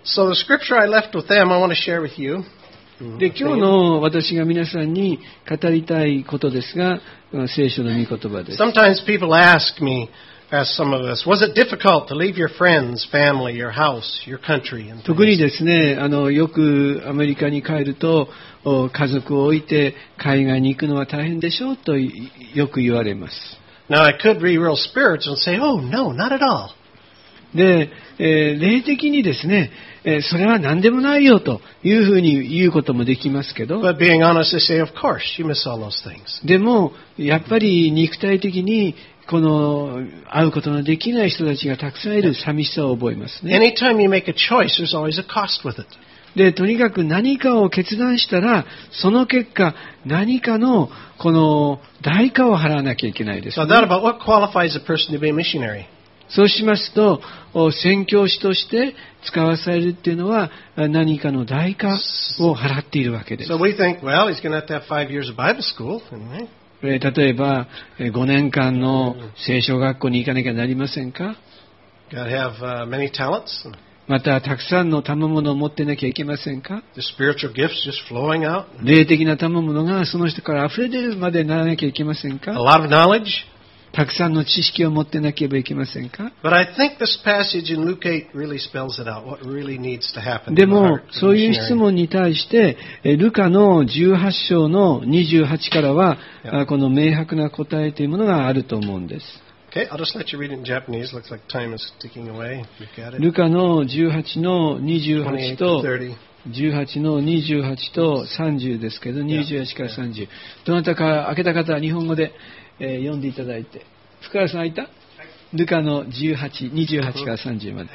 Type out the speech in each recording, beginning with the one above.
So the scripture I left with them, I want to share with you. で、今日の私が皆さんに語りたいことですが、聖書の御言葉です。 Sometimes people ask some of us, was it difficult to leave your friends, family, your house, your country? And 特にですね、よくアメリカに帰ると、家族を置いて海外に行くのは大変でしょうとよく言われます。 Now I could be real spiritual and say, oh no, not at all. で、霊的にですね、それは何でもないよというふうに言うこともできますけど、 But being honest, I say, of course, you miss all those things. でも、やっぱり肉体的に会うことのできない人たちがたくさんいる寂しさを覚えますね。 Anytime you make a choice, there's always a cost with it. で、とにかく何かを決断したら、その結果、何かのこの代価を払わなきゃいけないです、ね。 So that about what qualifies a person to be a missionary. そうしますと、宣教師として使わされるっていうのは何かの代価を払っているわけです。 So we think, well, he's going to have 5 years of Bible school. Anyway. 例えば、5年間の聖書学校に行かなきゃなりませんか？ Got to have many talents. また、たくさんの賜物を持ってなきゃいけませんか？ The spiritual gifts just flowing out. 霊的な賜物がその人から溢れ出るまでならなきゃいけませんか？ A lot of knowledge. たくさんの知識を持ってなければいけませんか？ But I think this passage in Luke 8 really spells it out, what really needs to happen. でも、そういう質問に対して、ルカの18章の28からは、この明白な答えというものがあると思うんです。 Okay, I'll just let you read it in Japanese. Looks like time is ticking away. You've got it. ルカの18の28と18の28と30ですけど、28から30。どなたか開けた方は日本語で読んでいただいて。福原さん開いた？はい、ルカの18、28から30まで。はい、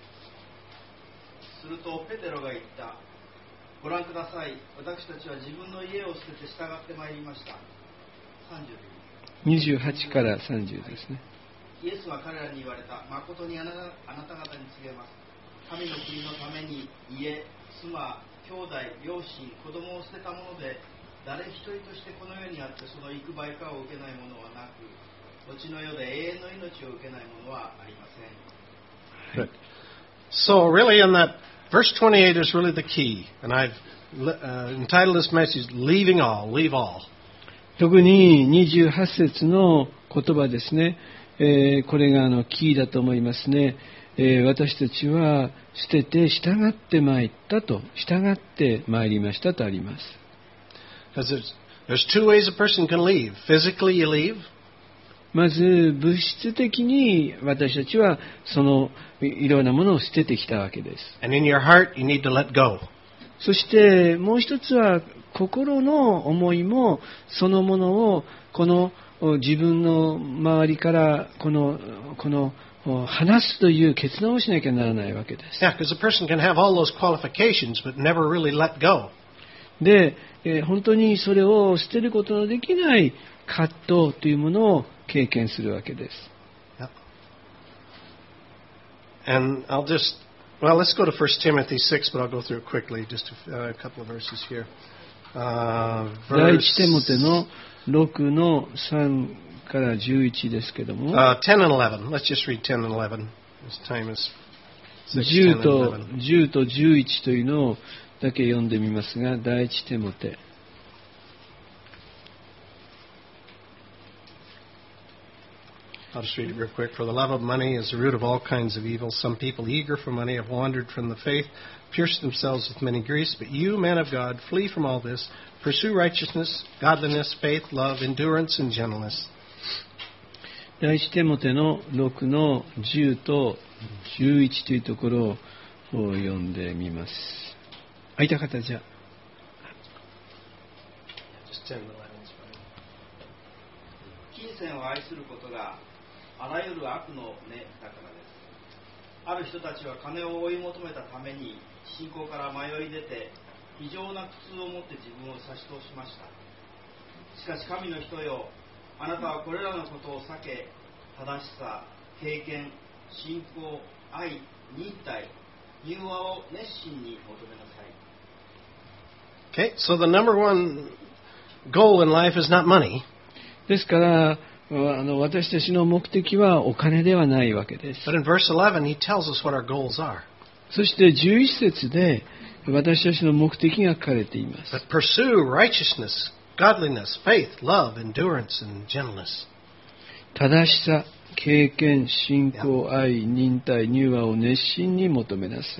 するとペテロが言った。ご覧ください。私たちは自分の家を捨てて従ってまいりました。 28から30ですね。 イエスは彼らに言われた。誠にあなた方に告げます。神の国のために家、妻、兄弟、両親、子供を捨てたもので、誰一人としてこの世にあってその幾倍かを受けないものはなく、後の世で永遠の命を受けないものはありません。 Good. So really in that verse 28 is really the key. And I've entitled this message, Leaving All, Leave All. 特に28節の言葉ですね。これがキーだと思いますね。私たちは捨てて従って参ったと、従って参りましたとあります。 Because there's 2 ways a person can leave. Physically you leave. まず物質的に私たちはそのいろんなものを捨ててきたわけです。 And in your heart you need to let go. そしてもう一つは心の思いもそのものをこの自分の周りからこの離すという決断をしなきゃならないわけです。 Yeah, because a person can have all those qualifications but never really let go. で、本当にそれを捨てることのできない葛藤というものを経験するわけです。 Yep. And let's go to 1 Timothy 6, but I'll go through it quickly, just a couple of verses here. 第一テモテの6の3から11ですけども、 10 and 11. Let's just read 10 and 11. This time is 10と11というのをだけ読んでみますが、第一テモテ。 I'll just read it real quick. For the love of money is the root of all kinds of evil. Some people eager for money have wandered from the faith, pierced themselves with many griefs. But you, man of God, flee from all this. Pursue righteousness, godliness, faith, love, endurance, and gentleness. 第一テモテの6の10と11というところを読んでみます。空いた方じゃ。 金銭を愛することがあらゆる悪の根だからです。ある人たちは金を追い求めたために信仰から迷い出て非常な苦痛を持って自分を差し通しました。しかし神の人よ、あなたはこれらのことを避け、正しさ、経験、信仰、愛、忍耐、柔和を熱心に求めなさい。 Okay, so the number one goal in life is not money. ですから私たちの目的はお金ではないわけです。 But in verse 11, he tells us what our goals are. そして11節で私たちの目的が書かれています。 But pursue righteousness, godliness, faith, love, endurance, and gentleness. 正しさ、経験、信仰、愛、忍耐、柔和を熱心に求めなさい。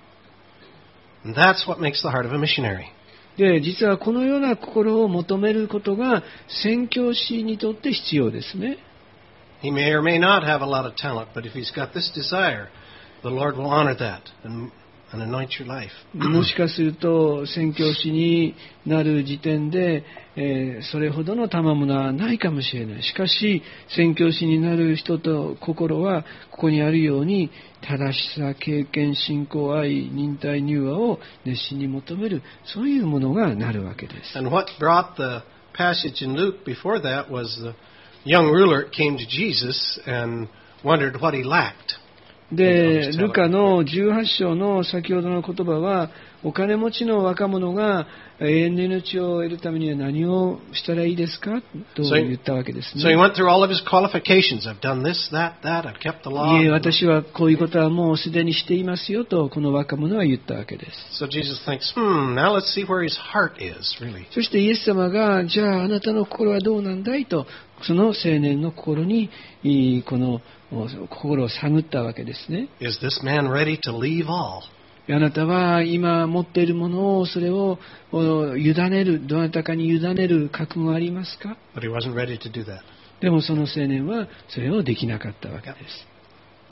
And that's what makes the heart of a missionary. で、実はこのような心を求めることが宣教師にとって必要ですね。 He may or may not have a lot of talent, but if he's got this desire, the Lord will honor that and anoint your life. もしかすると宣教師になる時点で、それほどの賜物はないかもしれない。しかし宣教師になる人と心はここにあるように正しさ、経験、信仰、愛、忍耐、柔和を熱心に求める、そういうものがなるわけです。 And what brought the passage in Luke before that was the young ruler came to Jesus and wondered what he lacked. で、ルカの18章の先ほどの言葉は、お金持ちの若者が永遠の命を得るためには何をしたらいいですかと言ったわけですね。 So he went through all of his qualifications. I've done this, that, I've kept the law. いえ、私はこういうことはもうすでにしていますよと、この若者は言ったわけです。 So Jesus thinks, now let's see where his heart is, really. そしてイエス様が、じゃああなたの心はどうなんだいと、その青年の心に、この心を探ったわけですね。 Is this man ready to leave all? あなたは今持っているものをそれを委ねる、どなたかに委ねる覚悟はありますか？ But he wasn't ready to do that. でもその青年はそれをできなかったわけです。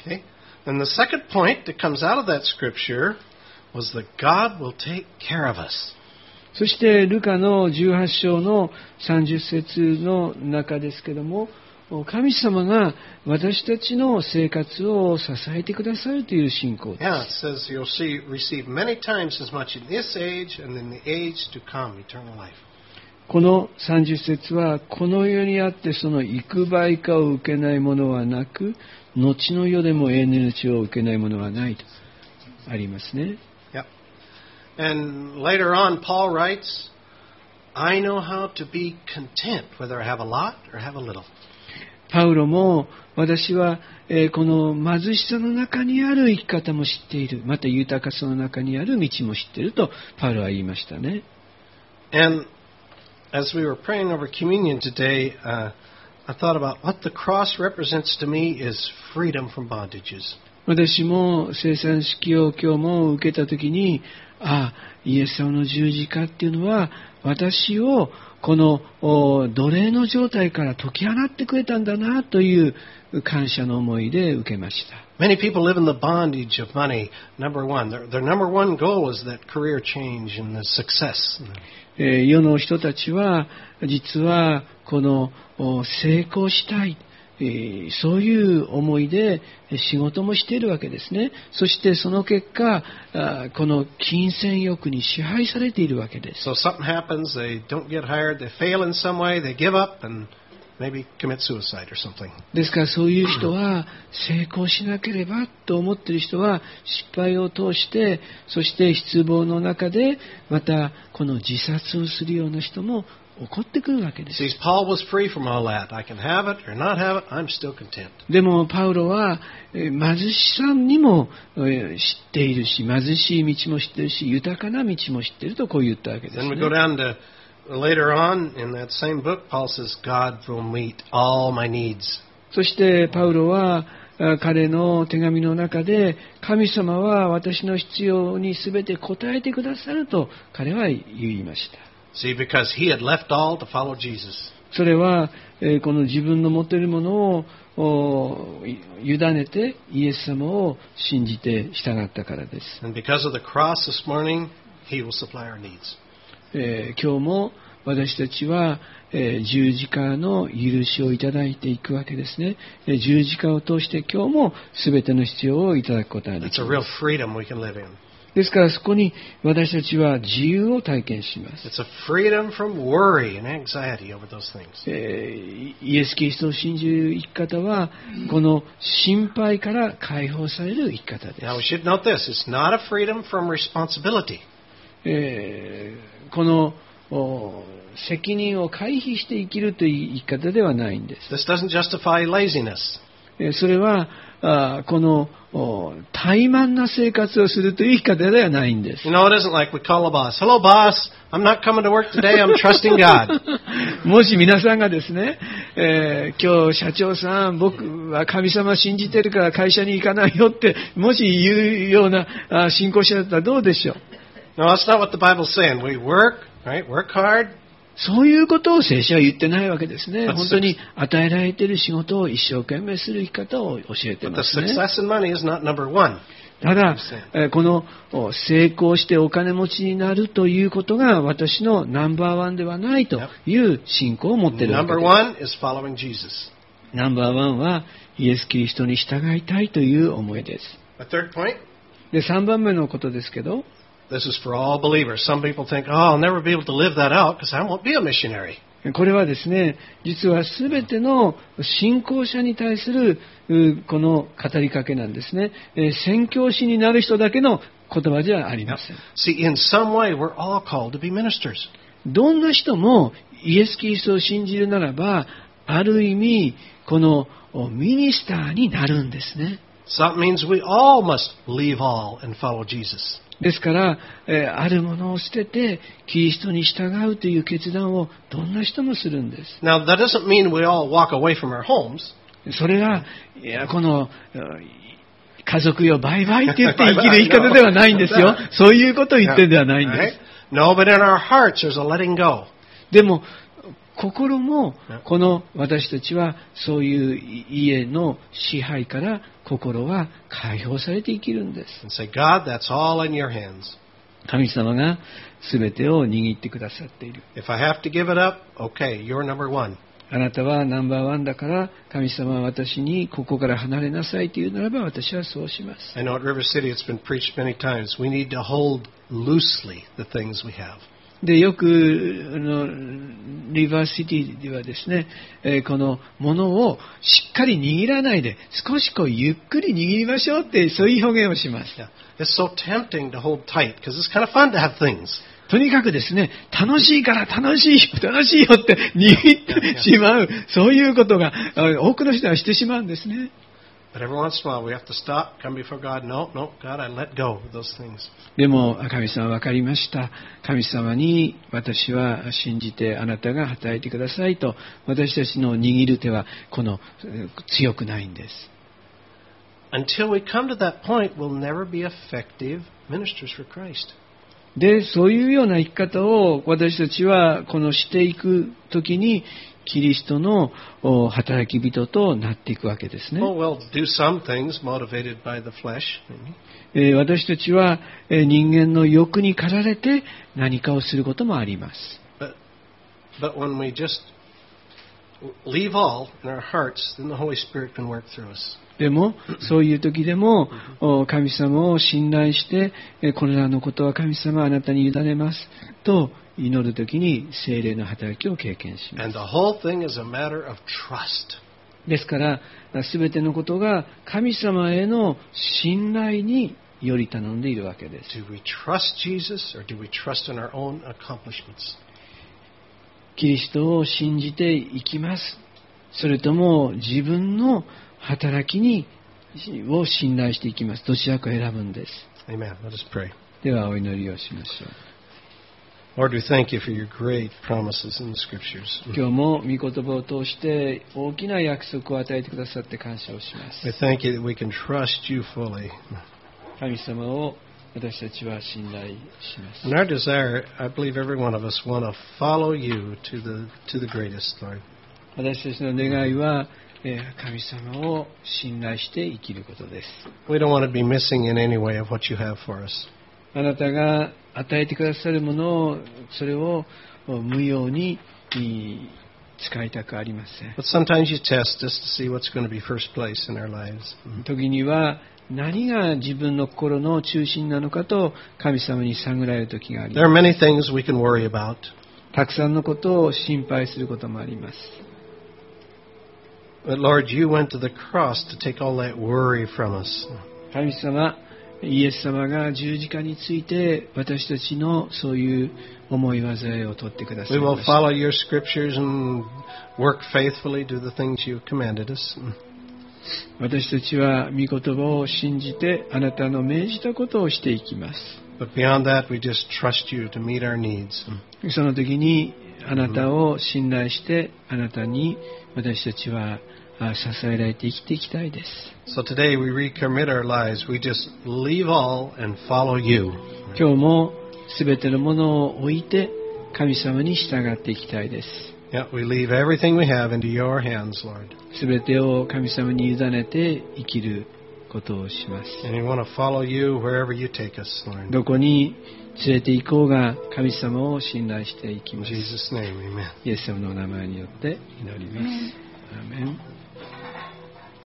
Okay. And the second point that comes out of that scripture was that God will take care of us. そしてルカの18章の30節の中ですけども、神様が私たちの生活を支えてくださるという信仰です。 Yeah, it says you'll receive many times as much in this age and in the age to come, eternal life. この30節は、この世にあってその幾倍かを受けないものはなく、後の世でも永遠の命を受けないものはないとありますね。 Yep. And later on, Paul writes, I know how to be content, whether I have a lot or have a little. パウロも私は、この貧しさの中にある生き方も知っている。また豊かさの中にある道も知っているとパウロは言いましたね。 And as we were praying over communion today, I thought about what the cross represents to me is freedom from bondages. 私も聖餐式を今日も受けたときに、イエス様の十字架っていうのは私をこの奴隷の状態から解き放ってくれたんだなという感謝の思いで受けました。Many people live in the bondage of money. Number one, their number one goal is that career change and the success. 世の人たちは実はこの成功したい。そういう思いで仕事もしているわけですね。そしてその結果、この金銭欲に支配されているわけです。So something happens, they don't get hired, they fail in some way, they give up and maybe commit suicide or something. ですからそういう人は成功しなければと思っている人は失敗を通して、そして失望の中でまたこの自殺をするような人も起こってくるわけです。でもパウロは貧しさにも知っているし、貧しい道も知っているし、豊かな道も知っているとこう言ったわけですね。そしてパウロは彼の手紙の中で、神様は私の必要に全て応えてくださると彼は言いました。See, because he had left all to follow Jesus. それは、この自分の持っているものを委ねてイエス様を信じて従ったからです。And because of the cross this morning, he will supply our needs. 今日も私たちは、十字架の許しをいただいていくわけですね。十字架を通して今日も全ての必要をいただくことができます。That's a real freedom we can live in.ですからそこに私たちは自由を体験します。イエス・キリストを信じる生き方はこの心配から解放される生き方です。Now we should note this. It's not a freedom from responsibility. この責任を回避して生きるという生き方ではないんです。This doesn't justify laziness. それはこの怠慢な生活をするという生き方ではないんです。 You know, it isn't like we call a boss. Hello, boss. I'm not coming to work today. I'm trusting God. もし皆さんがですね、今日社長さん、僕は神様信じてるから会社に行かないよって、もし言うような信仰者だったらどうでしょう。 No, that's not what the Bible's saying. We work, right? Work hard. そういうことを聖書は言ってないわけですね。本当に与えられている仕事を一生懸命する生き方を教えてますね。 But the success in money is not number one. ただ、この成功してお金持ちになるということが私のナンバーワンではないという信仰を持っているわけです。 Number one is following Jesus. ナンバーワンはイエス・キリストに従いたいという思いです。 A third point. で、3番目のことですけど、 This is for all believers. Some people think, oh, I'll never be able to live that out because I won't be a missionary. これはですね、実はすべての信仰者に対するこの語りかけなんですね。宣教師になる人だけの言葉じゃありません。 See, in some way, we're all called to be ministers. どんな人もイエス・キリストを信じるならば、ある意味、このミニスターになるんですね。 So that means we all must leave all and follow Jesus. ですから、あるものを捨ててキリストに従うという決断をどんな人もするんです。 Now, that doesn't mean we all walk away from our homes. それがこの家族よバイバイって言って生きる生き方ではないんですよ。そういうことを言ってではないんです。 No, but in our hearts there's a letting go. でも心もこの私たちはそういう家の支配から心は解放されて生きるんです。 And say, God, that's all in your hands. 神様が全てを握ってくださっている。 If I have to give it up, okay, you're number one. あなたはナンバーワンだから神様は私にここから離れなさいというならば私はそうします。 I know at River City it's been preached many times. We need to hold loosely the things we have. でよくリバーシティではですね、このものをしっかり握らないで少しゆっくり握りましょうってそういう表現をします。 Yeah. It's so tempting to hold tight because it's kind of fun to have things. とにかくですね、楽しいから楽しいよって握ってしまう、そういうことが多くの人はしてしまうんですね。 But every once in a while we have to stop, come before God. No, God, I let go of those things. でも神様分かりました。神様に私は信じてあなたが働いてくださいと、私たちの握る手は強くないんです。 Until we come to that point, we'll never be effective ministers for Christ. で、そういうような生き方を私たちはしていくときにキリストの働き人となっていくわけですね。 Well, we'll do some things motivated by the flesh. 私たちは人間の欲に駆られて何かをすることもあります。 But when we just leave all in our hearts, then the Holy Spirit can work through us. でもそういう時でも神様を信頼してこれらのことは神様あなたに委ねますと祈る時に聖霊の働きを経験します。 And the whole thing is a matter of trust. ですから全てのことが神様への信頼により頼んでいるわけです。 Do we trust Jesus or do we trust in our own accomplishments? キリストを信じていきます。それとも自分の働きを信頼していきます。どちらか選ぶんです。 Amen. Let us pray. ではお祈りをしましょう。 Lord, we thank you for your great promises in the Scriptures. 今日も御言葉を通して大きな約束を与えてくださって感謝をします。 We thank you that we can trust you fully. 神様を私たちは信頼します。 And our desire, I believe every one of us want to follow you to the greatest, Lord. 私たちの願いは神様を信頼して生きることです。 We don't want to be missing in any way of what you have for us. あなたが与えてくださるものをそれを無用に使いたくありません。 But sometimes you test us to see what's going to be first place in our lives. 時には何が自分の心の中心なのかと神様に探られる時があり There ま are す。 many things we can worry about. たくさんのことを心配することもあります。 But Lord, you went to the cross to take all that worry from us. 神様、イエス様が十字架について私たちのそういう思い煩いを取ってください We ま will した。 follow your scriptures and work faithfully, do the things you commanded us. 私たちは御言葉を信じてあなたの命じたことをしていきます。 But beyond that, we just trust you to meet our needs. その時にあなたを信頼してあなたに私たちは支えられて生きていきたいです。 So today we recommit our lives. We just leave all and follow you. 今日もすべてのものを置いて神様に従っていきたいです。 Yeah, we leave everything we have into your hands, Lord. すべてを神様に委ねて生きることをします。 And we want to follow you wherever you take us, Lord. どこに連れて行こうが神様を信頼していき In ます。 Jesus' name, amen. イエス様のお名前によって祈ります。アーメン。